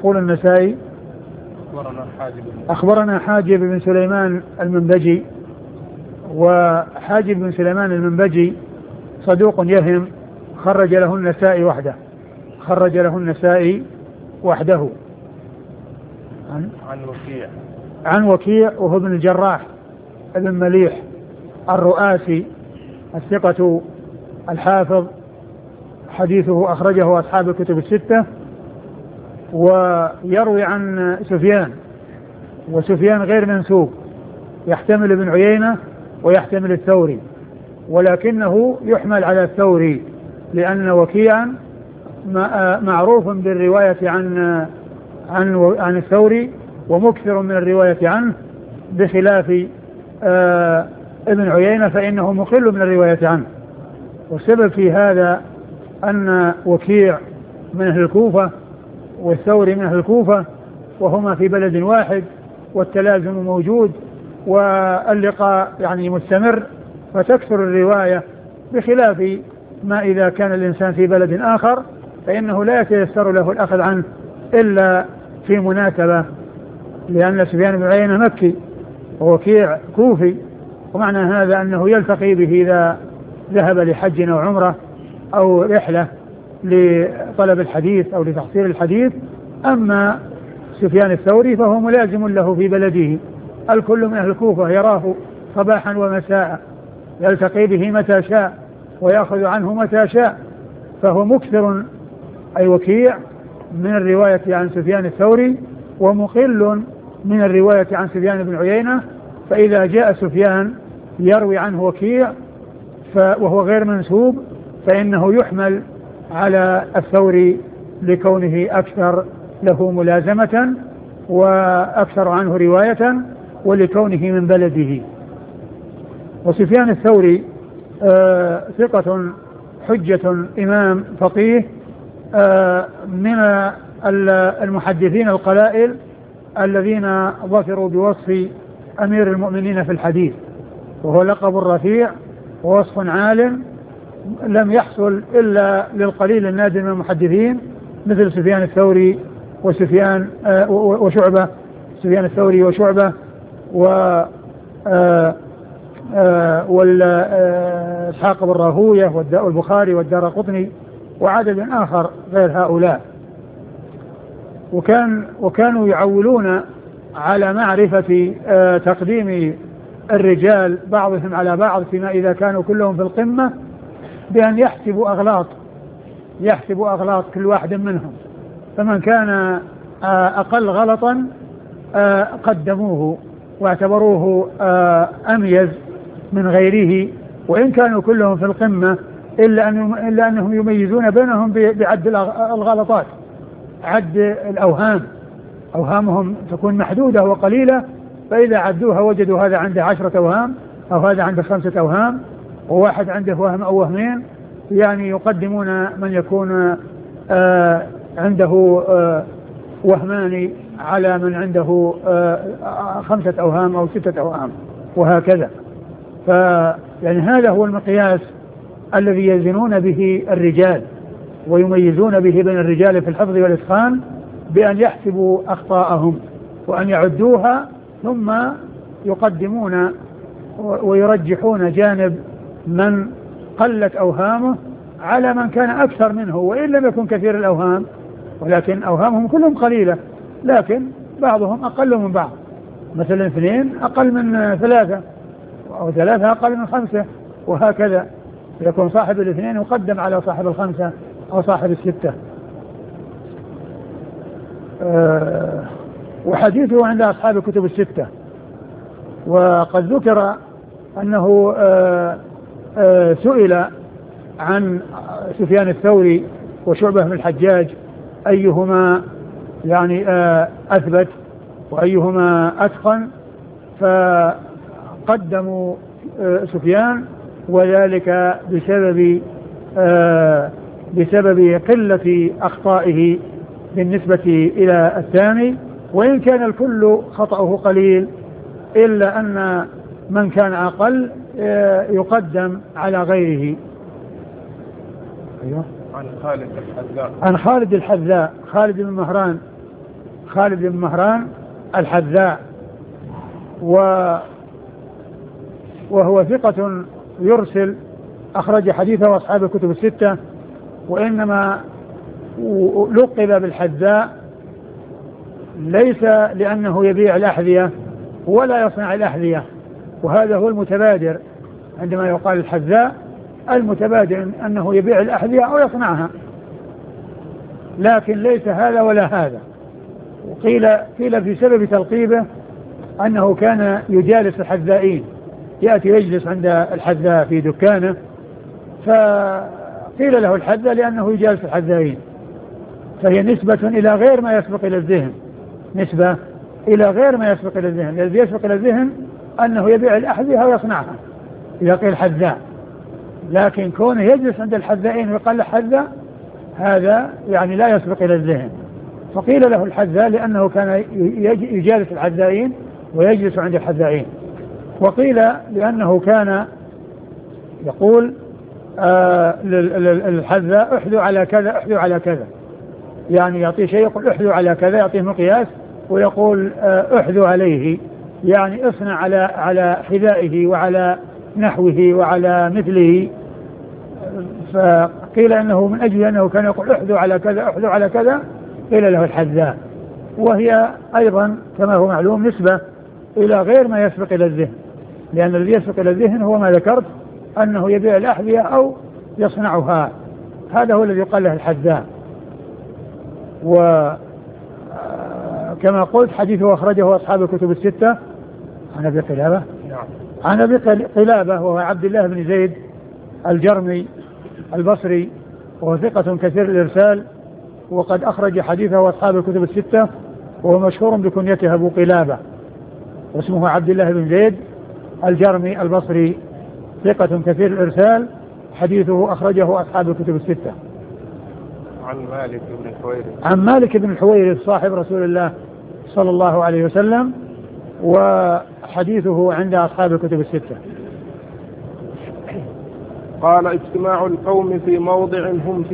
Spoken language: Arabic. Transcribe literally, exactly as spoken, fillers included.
يقول النسائي أخبرنا حاجب أخبرنا حاجب بن سليمان المنبجي. وحاجب بن سليمان المنبجي صدوق يهم، خرج له النسائي وحده خرج له النسائي وحده عن, عن وكيع عن وكيع وهو ابن الجراح ابن مليح الرؤاسي الثقة الحافظ، حديثه أخرجه أصحاب الكتب الستة. ويروي عن سفيان، وسفيان غير منسوب، يحتمل ابن عيينة ويحتمل الثوري، ولكنه يحمل على الثوري لأن وكيعا معروف بالرواية عن عن عن الثوري ومكثر من الرواية عنه، بخلاف آه ابن عيينة فإنه مقل من الرواية عنه. والسبب في هذا أن وكيع من أهل الكوفة والثوري من أهل الكوفة، وهما في بلد واحد، والتلازم موجود واللقاء يعني مستمر، فتكثر الرواية، بخلاف ما إذا كان الإنسان في بلد آخر فإنه لا يتيسر له الأخذ عنه إلا في مناسبة، لأن سفيان بن عيينة مكي ووكيع كوفي، ومعنى هذا أنه يلتقي به إذا ذهب لحج أو عمرة أو رحلة لطلب الحديث أو لتحصيل الحديث. أما سفيان الثوري فهو ملازم له في بلده، الكل من أهل الكوفة يراه صباحا ومساء، يلتقي به متى شاء ويأخذ عنه متى شاء، فهو مكثر أي وكيع من الرواية عن سفيان الثوري، ومقل من الرواية عن سفيان بن عيينة. فإذا جاء سفيان يروي عنه وكيع وهو غير منسوب فإنه يحمل على الثوري لكونه أكثر له ملازمة وأكثر عنه رواية ولكونه من بلده. وسفيان الثوري آه ثقة حجة إمام فقيه آه من المحدثين القلائل الذين ظفروا بوصف أمير المؤمنين في الحديث، وهو لقب رفيع ووصف عال لم يحصل إلا للقليل النادر من المحدثين، مثل سفيان الثوري وسفيان آه وشعبة سفيان الثوري وشعبة و آه آه والإسحاق بن راهوية والبخاري والدارقطني وعدد آخر غير هؤلاء. وكان وكانوا يعولون على معرفة آه تقديم الرجال بعضهم على بعض فيما إذا كانوا كلهم في القمة، بأن يحسبوا أغلاط يحسبوا أغلاط كل واحد منهم، فمن كان آه أقل غلطا آه قدموه واعتبروه آه أميز من غيره، وإن كانوا كلهم في القمة إلا, أنهم إلا أنهم يميزون بينهم بعد الغلطات، عد الأوهام، أوهامهم تكون محدودة وقليلة، فإذا عدوها وجدوا هذا عنده عشرة أوهام أو هذا عنده خمسة أوهام وواحد عنده وهم أو وهمين، يعني يقدمون من يكون آه عنده آه وهمان على من عنده آه خمسة أوهام أو ستة أوهام وهكذا. فيعني هذا هو المقياس الذي يزنون به الرجال ويميزون به بين الرجال في الحفظ والإتقان، بأن يحسبوا أخطاءهم وأن يعدوها ثم يقدمون ويرجحون جانب من قلت أوهامه على من كان أكثر منه وإن لم يكن كثير الأوهام، ولكن أوهامهم كلهم قليلة لكن بعضهم أقل من بعض، مثلا اثنين أقل من ثلاثة أو ثلاثة أقل من خمسة وهكذا، يكون صاحب الاثنين يقدم على صاحب الخمسة أو صاحب الستة. أه وحديثه عند أصحاب الكتب الستة. وقد ذكر أنه أه أه سئل عن سفيان الثوري وشعبة بن الحجاج أيهما يعني أه أثبت وأيهما أتقن، فقدموا أه سفيان، وذلك بسبب أه بسبب قلة أخطائه بالنسبة إلى الثاني، وإن كان الكل خطأه قليل إلا أن من كان أقل يقدم على غيره. أيوة. عن خالد الحذاء عن خالد الحذاء خالد بن مهران خالد بن مهران الحذاء، وهو ثقة يرسل، أخرج حديثه أصحاب الكتب الستة، وإنما لقب بالحذاء ليس لأنه يبيع الأحذية ولا يصنع الأحذية، وهذا هو المتبادر عندما يقال الحذاء، المتبادر أنه يبيع الأحذية أو يصنعها، لكن ليس هذا ولا هذا. وقيل قيل في سبب تلقيبه أنه كان يجالس الحذائين، يأتي يجلس عند الحذاء في دكانه، فقيل له الحذاء لأنه يجالس الحذائين، فهي نسبة إلى غير ما يسبق إلى الذهن، نسبة إلى غير ما يسبق إلى الذهن. الذي يسبق إلى الذهن أنه يبيع الأحذية ويصنعها إذا قيل حذاء، لكن كونه يجلس عند الحذائين ويقال له حذاء هذا يعني لا يسبق إلى الذهن، فقيل له الحذاء لأنه كان يجالس الحذائين ويجلس عند الحذائين. وقيل لأنه كان يقول آه الحذاء احذو على كذا احذو على كذا، يعني يعطيه شيء يقول احذو على كذا، يعطيه مقياس ويقول آه احذو عليه، يعني اصنع على على حذائه وعلى نحوه وعلى مثله. فقيل انه من اجل انه كان يقول احذو على كذا احذو على كذا قيل له الحذاء، وهي ايضا كما هو معلوم نسبة الى غير ما يسبق الى الذهن، لان الذي يسبق الى الذهن هو ما ذكرت انه يبيع الاحذية او يصنعها، هذا هو الذي يقال له الحذاء. وكما قلت حديثه اخرجه اصحاب الكتب الستة عن ابي قلابة عن ابي قلابة وهو عبد الله بن زيد الجرمي البصري، وهو ثقة كثير الارسال، وقد اخرج حديثه اصحاب الكتب الستة، وهو مشهور بكنيته ابو قلابة، واسمه عبد الله بن زيد الجرمي البصري، ثقة كثير الارسال، حديثه اخرجه اصحاب الكتب الستة. عن مالك بن الحويرث عن مالك بن الحويرث صاحب رسول الله صلى الله عليه وسلم، وحديثه عند أصحاب الكتب الستة. قال اجتماع القوم في موضع هم